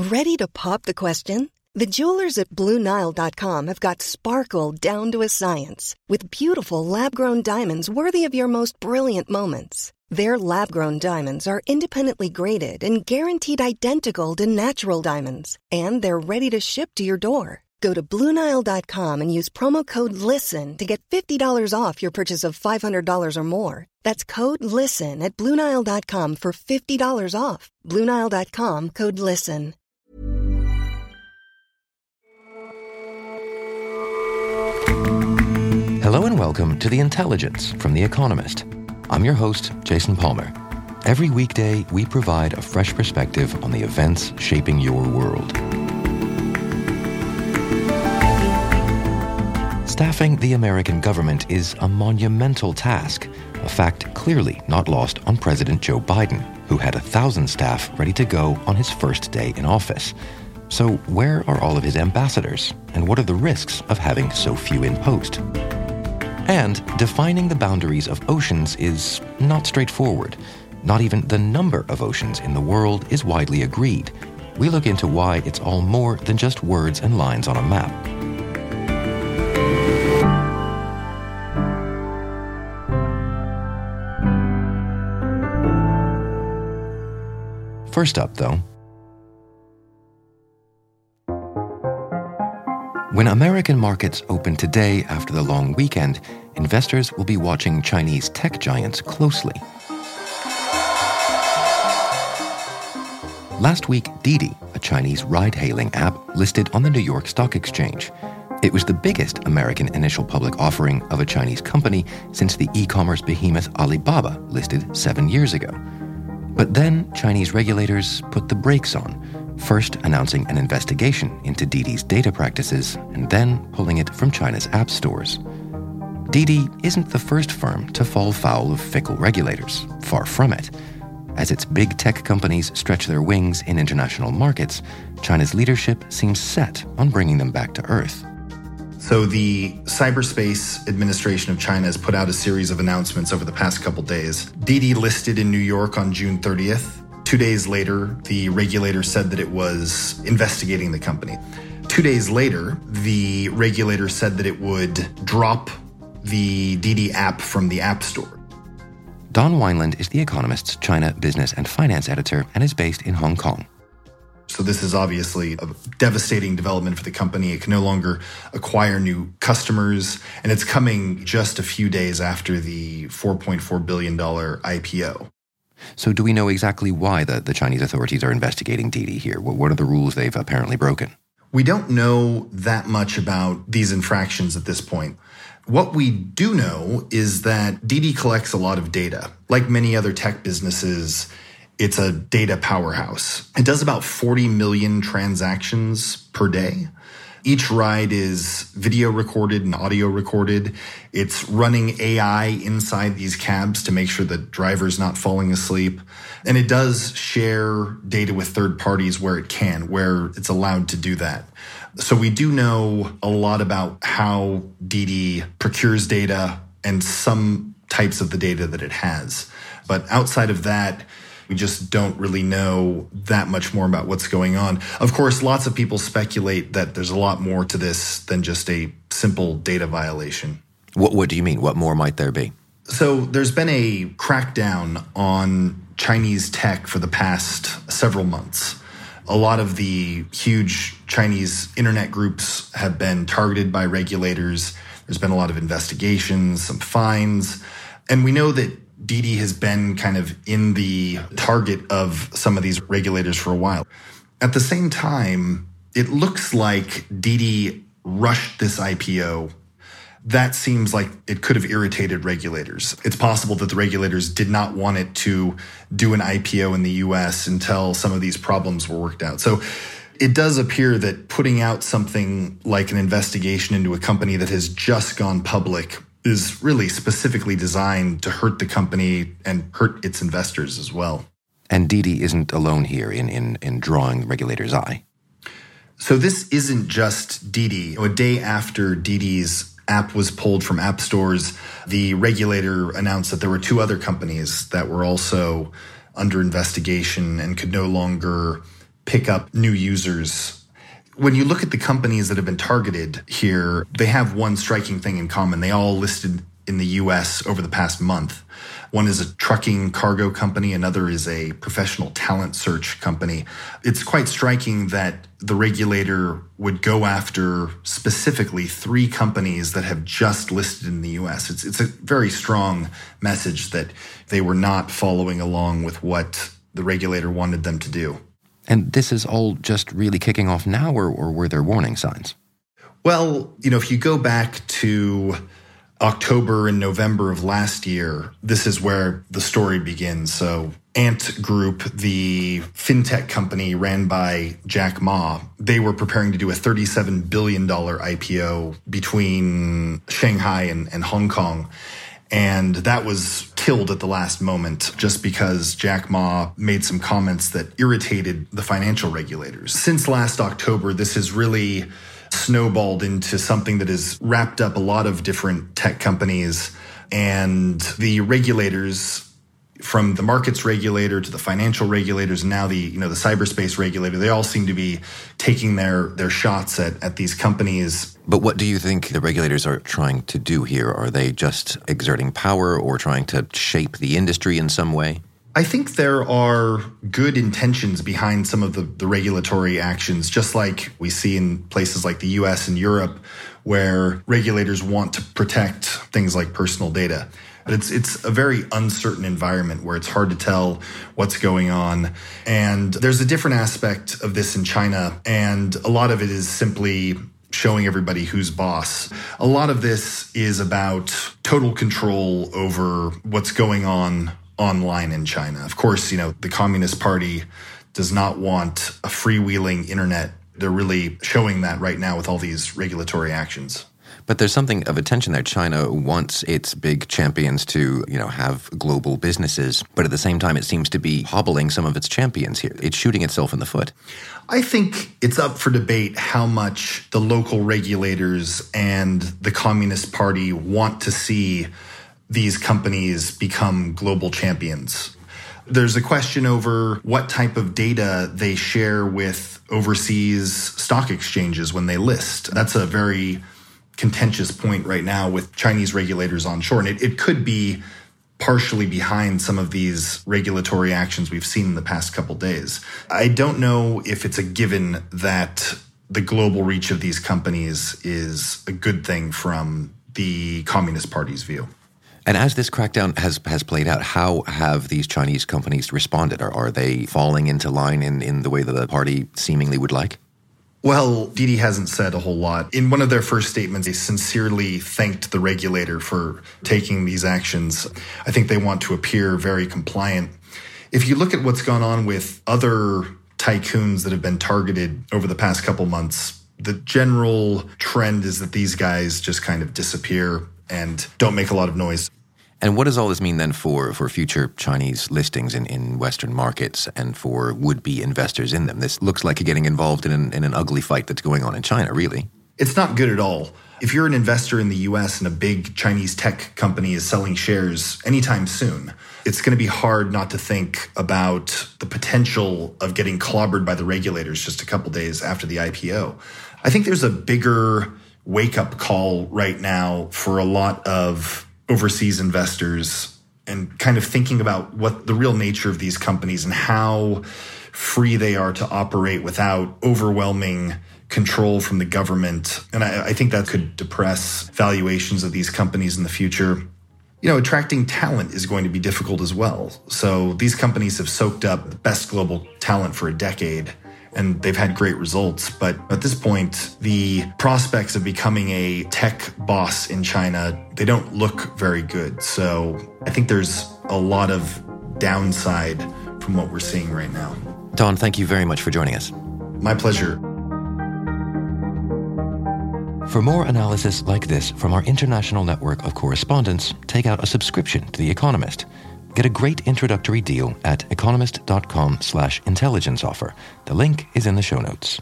Ready to pop the question? The jewelers at BlueNile.com have got sparkle down to a science with beautiful lab-grown diamonds worthy of your most brilliant moments. Their lab-grown diamonds are independently graded and guaranteed identical to natural diamonds, and they're ready to ship to your door. Go to BlueNile.com and use promo code LISTEN to get $50 off your purchase of $500 or more. That's code LISTEN at BlueNile.com for $50 off. BlueNile.com, code LISTEN. Hello and welcome to The Intelligence from The Economist. I'm your host, Jason Palmer. Every weekday, we provide a fresh perspective on the events shaping your world. Staffing the American government is a monumental task, a fact clearly not lost on President Joe Biden, who had 1,000 staff ready to go on his first day in office. So where are all of his ambassadors, and what are the risks of having so few in post? And defining the boundaries of oceans is not straightforward. Not even the number of oceans in the world is widely agreed. We look into why it's all more than just words and lines on a map. First up, though, when American markets open today after the long weekend, investors will be watching Chinese tech giants closely. Last week, Didi, a Chinese ride-hailing app, listed on the New York Stock Exchange. It was the biggest American initial public offering of a Chinese company since the e-commerce behemoth Alibaba listed 7 years ago. But then Chinese regulators put the brakes on, first announcing an investigation into Didi's data practices and then pulling it from China's app stores. Didi isn't the first firm to fall foul of fickle regulators, far from it. As its big tech companies stretch their wings in international markets, China's leadership seems set on bringing them back to earth. So the Cyberspace Administration of China has put out a series of announcements over the past couple days. Didi listed in New York on June 30th. 2 days later, the regulator said that it was investigating the company. 2 days later, the regulator said that it would drop the Didi app from the App Store. Don Wineland is The Economist's China business and finance editor and is based in Hong Kong. So this is obviously a devastating development for the company. It can no longer acquire new customers, and it's coming just a few days after the $4.4 billion IPO. So do we know exactly why the Chinese authorities are investigating Didi here? What are the rules they've apparently broken? We don't know that much about these infractions at this point. What we do know is that Didi collects a lot of data. Like many other tech businesses, it's a data powerhouse. It does about 40 million transactions per day. Each ride is video recorded and audio recorded. It's running AI inside these cabs to make sure the driver's not falling asleep. And it does share data with third parties where it can, where it's allowed to do that. So we do know a lot about how Didi procures data and some types of the data that it has. But outside of that, we just don't really know that much more about what's going on. Of course, lots of people speculate that there's a lot more to this than just a simple data violation. What do you mean? What more might there be? So there's been a crackdown on Chinese tech for the past several months. A lot of the huge Chinese internet groups have been targeted by regulators. There's been a lot of investigations, some fines. And we know that Didi has been kind of in the target of some of these regulators for a while. At the same time, it looks like Didi rushed this IPO. That seems like it could have irritated regulators. It's possible that the regulators did not want it to do an IPO in the US until some of these problems were worked out. So it does appear that putting out something like an investigation into a company that has just gone public is really specifically designed to hurt the company and hurt its investors as well. And Didi isn't alone here in drawing the regulator's eye. So this isn't just Didi. A day after Didi's app was pulled from app stores, the regulator announced that there were two other companies that were also under investigation and could no longer pick up new users. When you look at the companies that have been targeted here, they have one striking thing in common. They all listed in the US over the past month. One is a trucking cargo company, another is a professional talent search company. It's quite striking that the regulator would go after specifically 3 companies that have just listed in the US. It's a very strong message that they were not following along with what the regulator wanted them to do. And this is all just really kicking off now, or were there warning signs? Well, if you go back to October and November of last year, this is where the story begins. So Ant Group, the fintech company ran by Jack Ma, they were preparing to do a $37 billion IPO between Shanghai and Hong Kong. And that was killed at the last moment just because Jack Ma made some comments that irritated the financial regulators. Since last October, this has really snowballed into something that has wrapped up a lot of different tech companies, and the regulators, from the markets regulator to the financial regulators, and now the cyberspace regulator, they all seem to be taking their shots at these companies. But what do you think the regulators are trying to do here? Are they just exerting power or trying to shape the industry in some way? I think there are good intentions behind some of the regulatory actions, just like we see in places like the US and Europe, where regulators want to protect things like personal data. But it's a very uncertain environment where it's hard to tell what's going on. And there's a different aspect of this in China, and a lot of it is simply showing everybody who's boss. A lot of this is about total control over what's going on online in China. Of course, the Communist Party does not want a freewheeling internet. They're really showing that right now with all these regulatory actions. But there's something of a tension there. China wants its big champions to, have global businesses, but at the same time it seems to be hobbling some of its champions here. It's shooting itself in the foot. I think it's up for debate how much the local regulators and the Communist Party want to see these companies become global champions. There's a question over what type of data they share with overseas stock exchanges when they list. That's a very contentious point right now with Chinese regulators onshore. And it could be partially behind some of these regulatory actions we've seen in the past couple days. I don't know if it's a given that the global reach of these companies is a good thing from the Communist Party's view. And as this crackdown has played out, how have these Chinese companies responded? Are they falling into line in the way that the party seemingly would like? Well, Didi hasn't said a whole lot. In one of their first statements, they sincerely thanked the regulator for taking these actions. I think they want to appear very compliant. If you look at what's gone on with other tycoons that have been targeted over the past couple months, the general trend is that these guys just kind of disappear and don't make a lot of noise. And what does all this mean then for future Chinese listings in Western markets and for would-be investors in them? This looks like you're getting involved in an ugly fight that's going on in China, really. It's not good at all. If you're an investor in the US and a big Chinese tech company is selling shares anytime soon, it's going to be hard not to think about the potential of getting clobbered by the regulators just a couple days after the IPO. I think there's a bigger wake-up call right now for a lot of overseas investors and kind of thinking about what the real nature of these companies and how free they are to operate without overwhelming control from the government. And I think that could depress valuations of these companies in the future. Attracting talent is going to be difficult as well. So these companies have soaked up the best global talent for a decade, and they've had great results. But at this point, the prospects of becoming a tech boss in China, they don't look very good. So I think there's a lot of downside from what we're seeing right now. Don, thank you very much for joining us. My pleasure. For more analysis like this from our international network of correspondents, take out a subscription to The Economist. Get a great introductory deal at economist.com/intelligence offer. The link is in the show notes.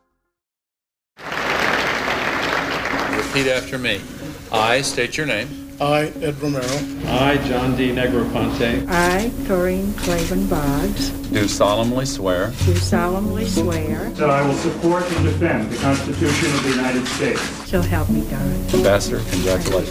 Repeat after me. I state your name. I, Ed Romero. I, John D. Negroponte. I, Doreen Claiborne Boggs. Do solemnly swear. Do solemnly swear. That I will support and defend the Constitution of the United States. So help me God. Ambassador, congratulations.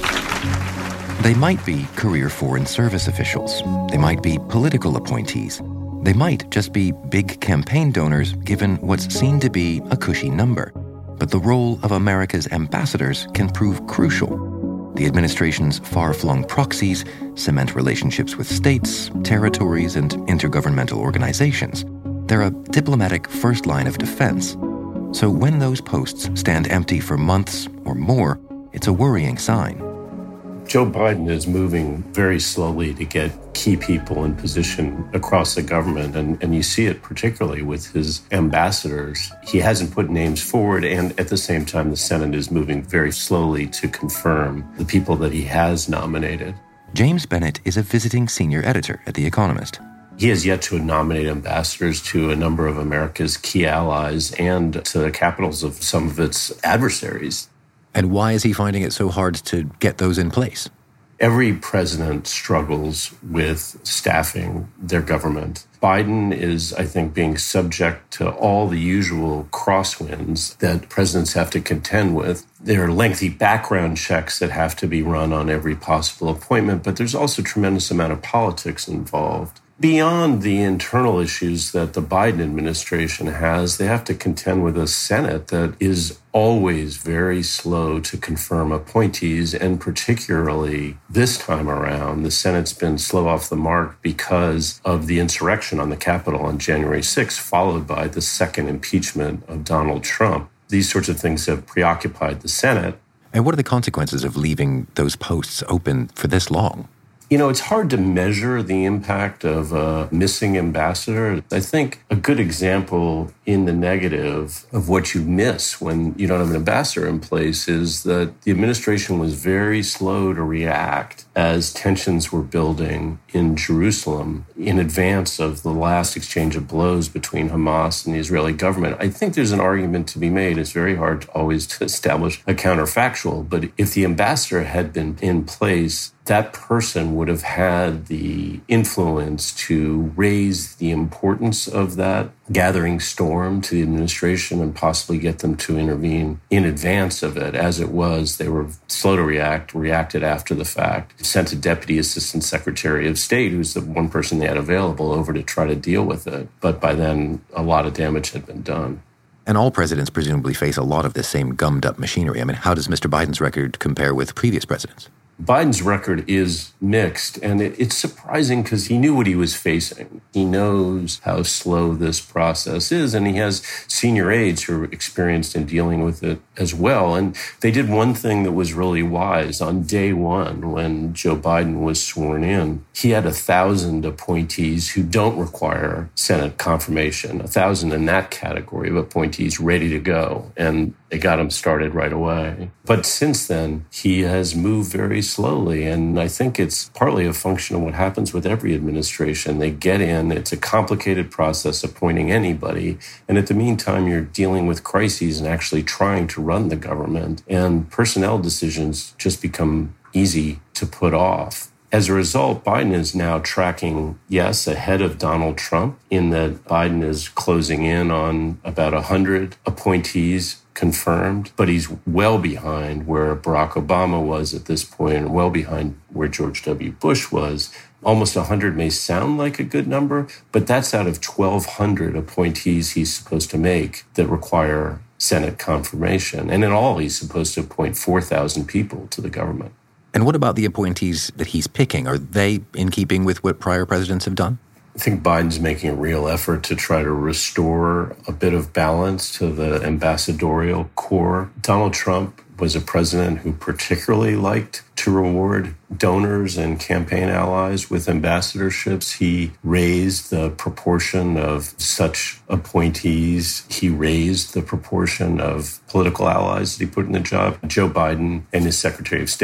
They might be career foreign service officials. They might be political appointees. They might just be big campaign donors given what's seen to be a cushy number. But the role of America's ambassadors can prove crucial. The administration's far-flung proxies cement relationships with states, territories, and intergovernmental organizations. They're a diplomatic first line of defense. So when those posts stand empty for months or more, it's a worrying sign. Joe Biden is moving very slowly to get key people in position across the government, and you see it particularly with his ambassadors. He hasn't put names forward, and at the same time, the Senate is moving very slowly to confirm the people that he has nominated. James Bennett is a visiting senior editor at The Economist. He has yet to nominate ambassadors to a number of America's key allies and to the capitals of some of its adversaries. And why is he finding it so hard to get those in place? Every president struggles with staffing their government. Biden is, I think, being subject to all the usual crosswinds that presidents have to contend with. There are lengthy background checks that have to be run on every possible appointment, but there's also a tremendous amount of politics involved. Beyond the internal issues that the Biden administration has, they have to contend with a Senate that is always very slow to confirm appointees, and particularly this time around, the Senate's been slow off the mark because of the insurrection on the Capitol on January 6th, followed by the second impeachment of Donald Trump. These sorts of things have preoccupied the Senate. And what are the consequences of leaving those posts open for this long? You know, it's hard to measure the impact of a missing ambassador. I think a good example in the negative of what you miss when you don't have an ambassador in place is that the administration was very slow to react as tensions were building in Jerusalem in advance of the last exchange of blows between Hamas and the Israeli government. I think there's an argument to be made. It's very hard always to establish a counterfactual, but if the ambassador had been in place, that person would have had the influence to raise the importance of that gathering storm to the administration and possibly get them to intervene in advance of it. As it was, they were slow to react, reacted after the fact, sent a deputy assistant secretary of state, who's the one person they had available, over to try to deal with it. But by then, a lot of damage had been done. And all presidents presumably face a lot of the same gummed-up machinery. I mean, how does Mr. Biden's record compare with previous presidents? Biden's record is mixed, and it's surprising because he knew what he was facing. He knows how slow this process is, and he has senior aides who are experienced in dealing with it as well. And they did one thing that was really wise. On day one, when Joe Biden was sworn in, he had 1,000 appointees who don't require Senate confirmation, 1,000 in that category of appointees ready to go, and they got him started right away. But since then, he has moved very slowly, and I think it's partly a function of what happens with every administration. They get in, it's a complicated process appointing anybody, and at the meantime, you're dealing with crises and actually trying to run the government, and personnel decisions just become easy to put off. As a result, Biden is now tracking, yes, ahead of Donald Trump in that Biden is closing in on about 100 appointees confirmed, but he's well behind where Barack Obama was at this point and well behind where George W. Bush was. Almost 100 may sound like a good number, but that's out of 1,200 appointees he's supposed to make that require Senate confirmation. And in all, he's supposed to appoint 4,000 people to the government. And what about the appointees that he's picking? Are they in keeping with what prior presidents have done? I think Biden's making a real effort to try to restore a bit of balance to the ambassadorial corps. Donald Trump was a president who particularly liked to reward donors and campaign allies with ambassadorships. He raised the proportion of such appointees. He raised the proportion of political allies that he put in the job. Joe Biden and his Secretary of State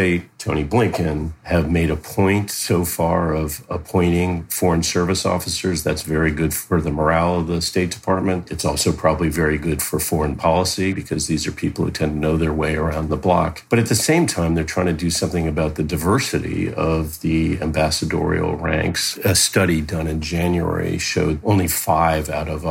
Tony Blinken have made a point so far of appointing Foreign Service officers. That's very good for the morale of the State Department. It's also probably very good for foreign policy because these are people who tend to know their way around the block. But at the same time, they're trying to do something about the diversity of the ambassadorial ranks. A study done in January showed only 5 out of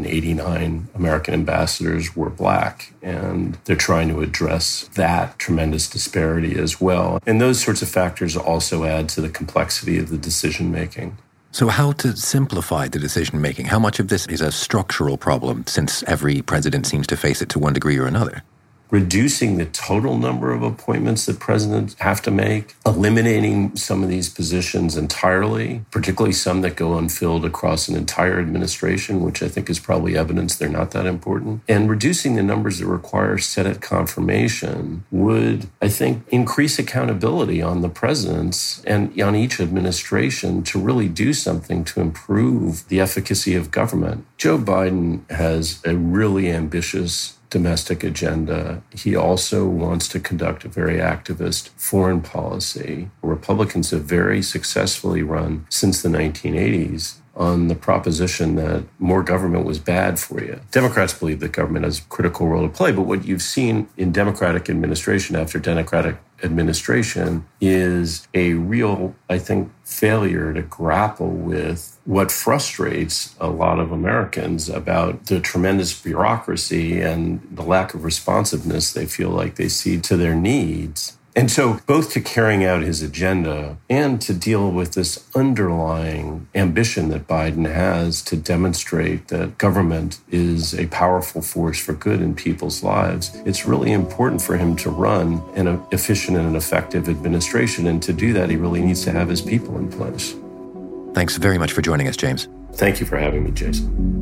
189 American ambassadors were Black. And they're trying to address that tremendous disparity as well. And those sorts of factors also add to the complexity of the decision-making. So how to simplify the decision-making? How much of this is a structural problem, since every president seems to face it to one degree or another? Reducing the total number of appointments that presidents have to make, eliminating some of these positions entirely, particularly some that go unfilled across an entire administration, which I think is probably evidence they're not that important, and reducing the numbers that require Senate confirmation would, I think, increase accountability on the presidents and on each administration to really do something to improve the efficacy of government. Joe Biden has a really ambitious domestic agenda. He also wants to conduct a very activist foreign policy. Republicans have very successfully run since the 1980s on the proposition that more government was bad for you. Democrats believe that government has a critical role to play, but what you've seen in Democratic administration after Democratic administration is a real, I think, failure to grapple with what frustrates a lot of Americans about the tremendous bureaucracy and the lack of responsiveness they feel like they see to their needs. And so both to carrying out his agenda and to deal with this underlying ambition that Biden has to demonstrate that government is a powerful force for good in people's lives, it's really important for him to run an efficient and an effective administration. And to do that, he really needs to have his people in place. Thanks very much for joining us, James. Thank you for having me, Jason.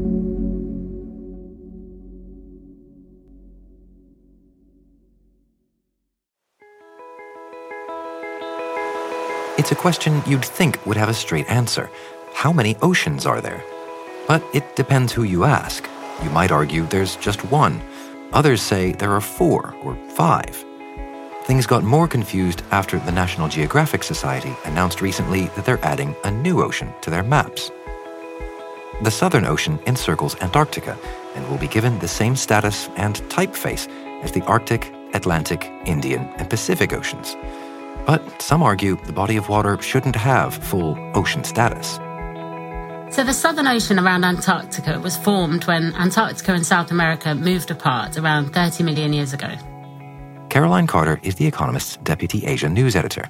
It's a question you'd think would have a straight answer. How many oceans are there? But it depends who you ask. You might argue there's just one. Others say there are 4 or 5. Things got more confused after the National Geographic Society announced recently that they're adding a new ocean to their maps. The Southern Ocean encircles Antarctica and will be given the same status and typeface as the Arctic, Atlantic, Indian, and Pacific Oceans. But some argue the body of water shouldn't have full ocean status. So the Southern Ocean around Antarctica was formed when Antarctica and South America moved apart around 30 million years ago. Caroline Carter is The Economist's Deputy Asia News Editor.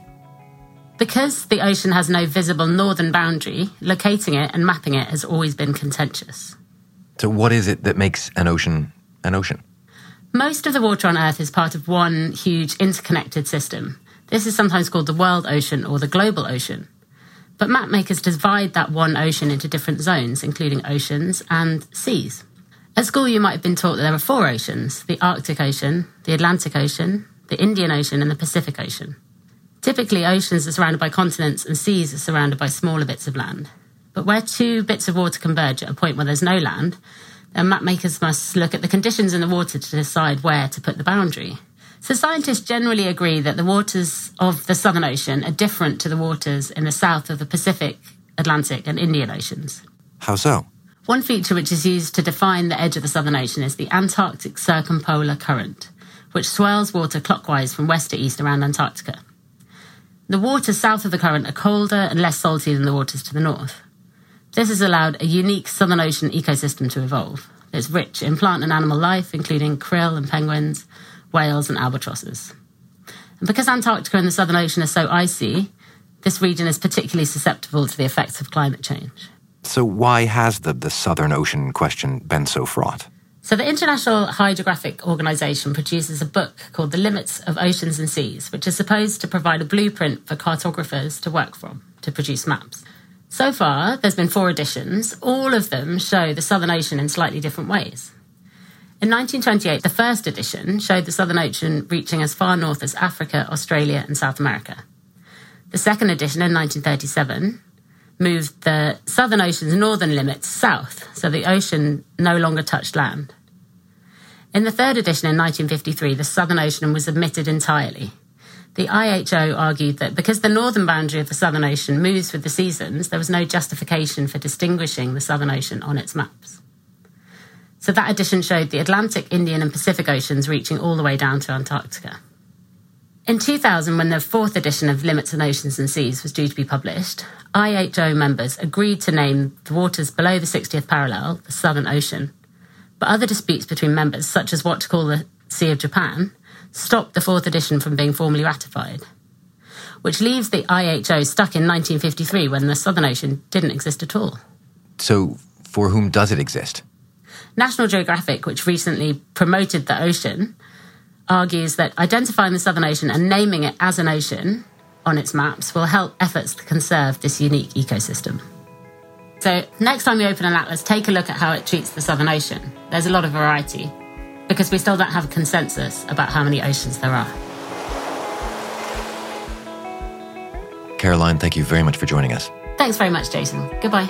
Because the ocean has no visible northern boundary, locating it and mapping it has always been contentious. So what is it that makes an ocean an ocean? Most of the water on Earth is part of one huge interconnected system. This is sometimes called the world ocean or the global ocean. But mapmakers divide that one ocean into different zones, including oceans and seas. At school, you might have been taught that there are 4 oceans: the Arctic Ocean, the Atlantic Ocean, the Indian Ocean, and the Pacific Ocean. Typically, oceans are surrounded by continents and seas are surrounded by smaller bits of land. But where 2 bits of water converge at a point where there's no land, then mapmakers must look at the conditions in the water to decide where to put the boundary. So scientists generally agree that the waters of the Southern Ocean are different to the waters in the south of the Pacific, Atlantic, and Indian Oceans. How so? One feature which is used to define the edge of the Southern Ocean is the Antarctic Circumpolar Current, which swirls water clockwise from west to east around Antarctica. The waters south of the current are colder and less salty than the waters to the north. This has allowed a unique Southern Ocean ecosystem to evolve. It's rich in plant and animal life, including krill and penguins, whales and albatrosses. And because Antarctica and the Southern Ocean are so icy, this region is particularly susceptible to the effects of climate change. So why has the Southern Ocean question been so fraught? So the International Hydrographic Organization produces a book called The Limits of Oceans and Seas, which is supposed to provide a blueprint for cartographers to work from, to produce maps. So far, there's been 4 editions. All of them show the Southern Ocean in slightly different ways. In 1928, the first edition showed the Southern Ocean reaching as far north as Africa, Australia, and South America. The second edition in 1937 moved the Southern Ocean's northern limits south, so the ocean no longer touched land. In the third edition in 1953, the Southern Ocean was omitted entirely. The IHO argued that because the northern boundary of the Southern Ocean moves with the seasons, there was no justification for distinguishing the Southern Ocean on its maps. So that addition showed the Atlantic, Indian and Pacific Oceans reaching all the way down to Antarctica. In 2000, when the fourth edition of Limits on Oceans and Seas was due to be published, IHO members agreed to name the waters below the 60th parallel the Southern Ocean. But other disputes between members, such as what to call the Sea of Japan, stopped the fourth edition from being formally ratified, which leaves the IHO stuck in 1953 when the Southern Ocean didn't exist at all. So, for whom does it exist? National Geographic, which recently promoted the ocean, argues that identifying the Southern Ocean and naming it as an ocean on its maps will help efforts to conserve this unique ecosystem. So next time you open an atlas, take a look at how it treats the Southern Ocean. There's a lot of variety, because we still don't have a consensus about how many oceans there are. Caroline, thank you very much for joining us. Thanks very much, Jason. Goodbye.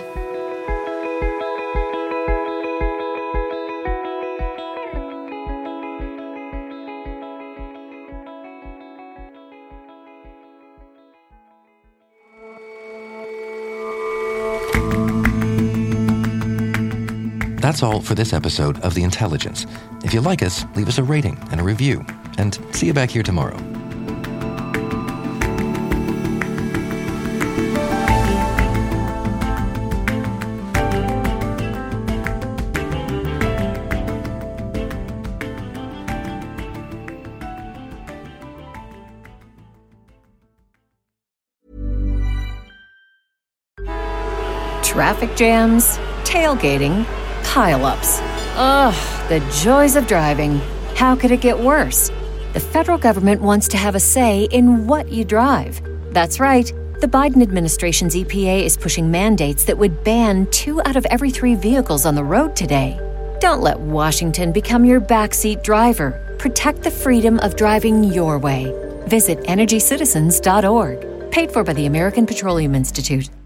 That's all for this episode of The Intelligence. If you like us, leave us a rating and a review. And see you back here tomorrow. Traffic jams, tailgating, pile-ups. Ugh, the joys of driving. How could it get worse? The federal government wants to have a say in what you drive. That's right. The Biden administration's EPA is pushing mandates that would ban 2 out of every 3 vehicles on the road today. Don't let Washington become your backseat driver. Protect the freedom of driving your way. Visit EnergyCitizens.org. Paid for by the American Petroleum Institute.